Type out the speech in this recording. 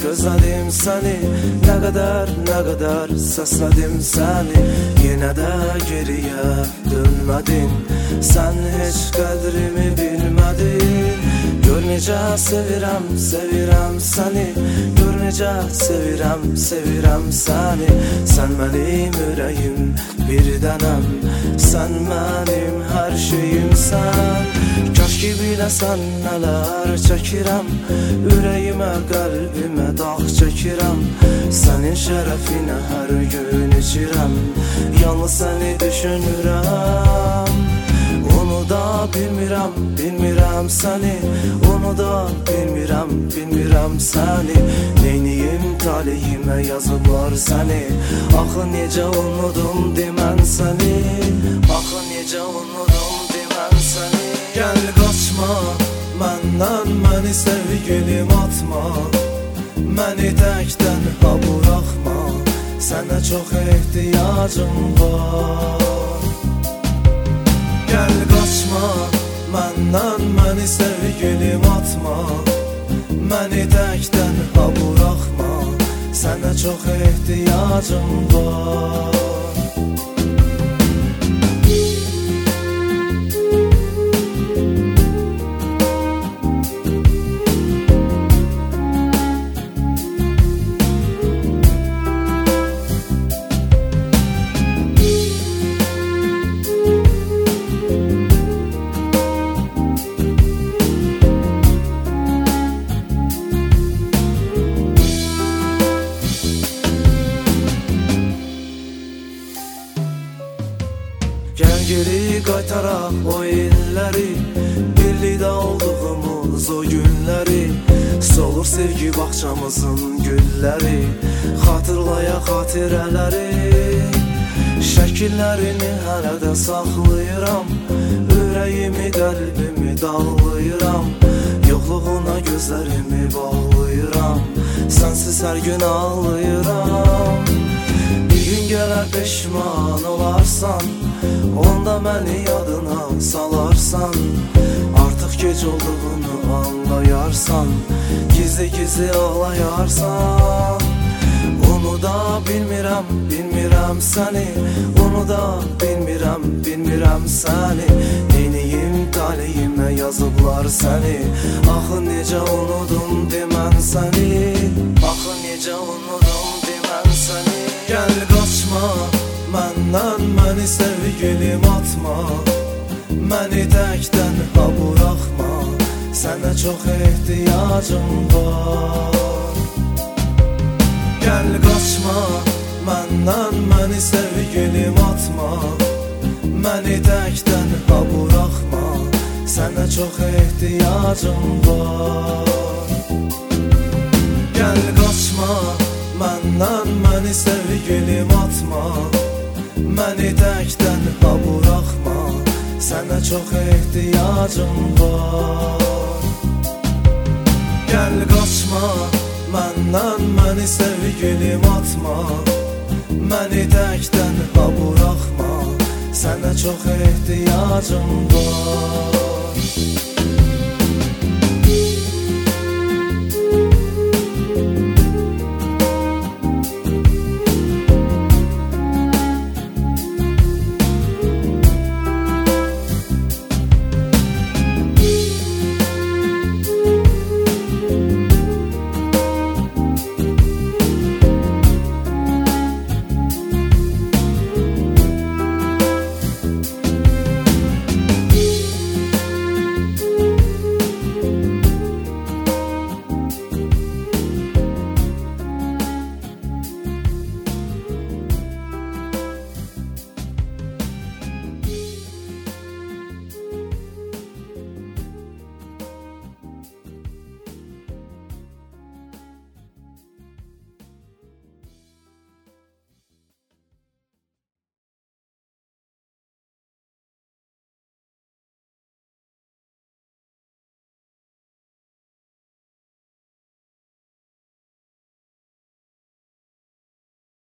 gözlədim səni. Nə qədər səslədim səni, yenə də geriyə dönmədin. Sən heç qədrimi bilmədin. Gör necə sevirəm səni, gör necə sevirəm səni. Sən mənim ürəyim bir dənəm, sən mənim hər şeyimsən. Kaş ki biləsən nələr çəkirəm, ürəyimə, qəlbimə dağ çəkirəm. Sənin şərəfinə hər gün içirəm, yalnız səni düşünürəm. Onu da bilmirəm səni, onu da bilmirəm səni. Neyniyim talihimə yazıblar səni, axı necə unudum demən səni, axı necə unudum demən səni. Gəl qaçma məndən, məni sevgilim atma, məni təkdən ha buraxma, sənə çox ehtiyacım var. Gəl qaçma məndən, məni sevgilim atma, məni təkdən ha buraxma, sənə çox ehtiyacım var. Gəl geri qaytaraq o illəri, birlikdə olduğumuz o günləri. Solur sevgi bağçamızın gülləri, xatırlayaq xatirələri. Şəkillərini hələ də saxlayıram, ürəyimi, qəlbimi dağlayıram. Yoxluğuna gözlərimi bağlayıram, sənsiz hər gün ağlayıram. Bir gün gələr peşman olarsan, onda məni yadına salarsan. Artıq gec olduğunu anlayarsan, gizli ağlayarsan. Onu da bilmirəm səni, onu da bilmirəm səni. Neyniyim talihimə yazıblar səni, axı necə unudum demən səni, axı necə unudum demən səni. Gəl qaçma məndən, məni sevgilim atma, məni təkdən ha buraxma, sənə çox ehtiyacım var. Gəl qaçma məndən, məni sevgilim atma, məni təkdən ha buraxma, sənə çox ehtiyacım var. Gəl qaçma məndən, məni sevgilim atma, məni təkdən ha buraxma, sənə çox ehtiyacım var. Gəl qaçma məndən, məni sevgilim atma, məni təkdən ha buraxma, sənə çox ehtiyacım var.